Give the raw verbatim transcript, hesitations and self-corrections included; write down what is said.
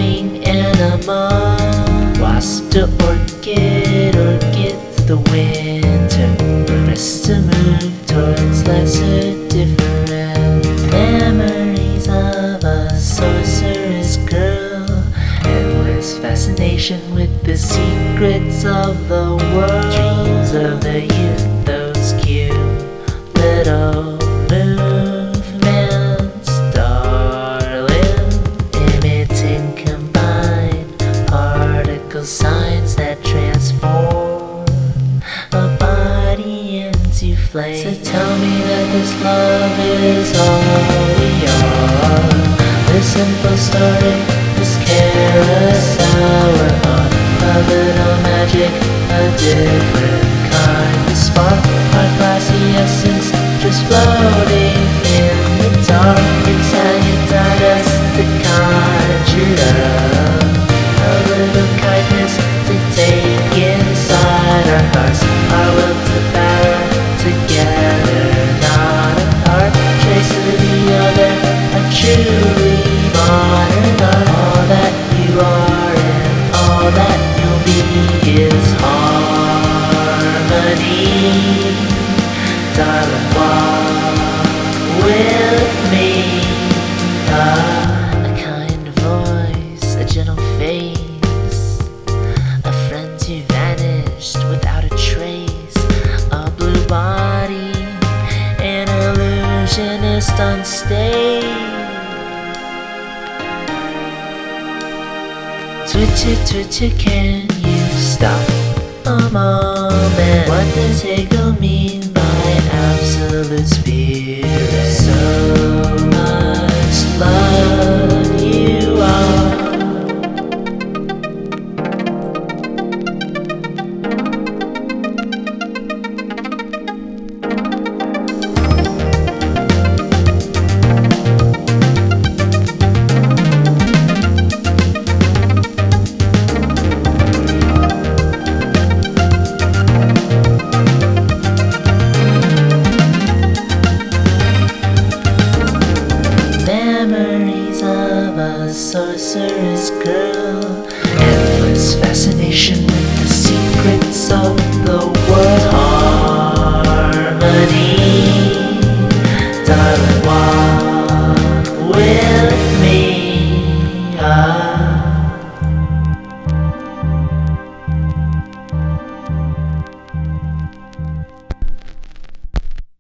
living animal. Wasp to orchid, orchid to the winter. Progress to move towards lesser different. Memories of a sorceress girl. Endless fascination with the secrets of the world. Dreams of the youth, those cute little movements, darling, emitting combined particle signs that transform a body into flame. So tell me that this love is all we are. This simple story, this carousel we're on, a little magic, a different kind of spark, our classy essence just floating in the dark. Inside us to conjure up a little kindness to take inside our hearts, our will to bear together, not apart. Trace of the other, a truly modern art. All that you are and all that you'll be is harmony. Darling, walk with me. Ah, a kind voice, a gentle face, a friend who vanished without a trace, a blue body, an illusionist on stage. Twitcher, twitcher, can you stop a moment? What does Hegel mean by absolute spirit? So much love you are. Memories of a sorceress girl. Endless fascination with the secrets of the world.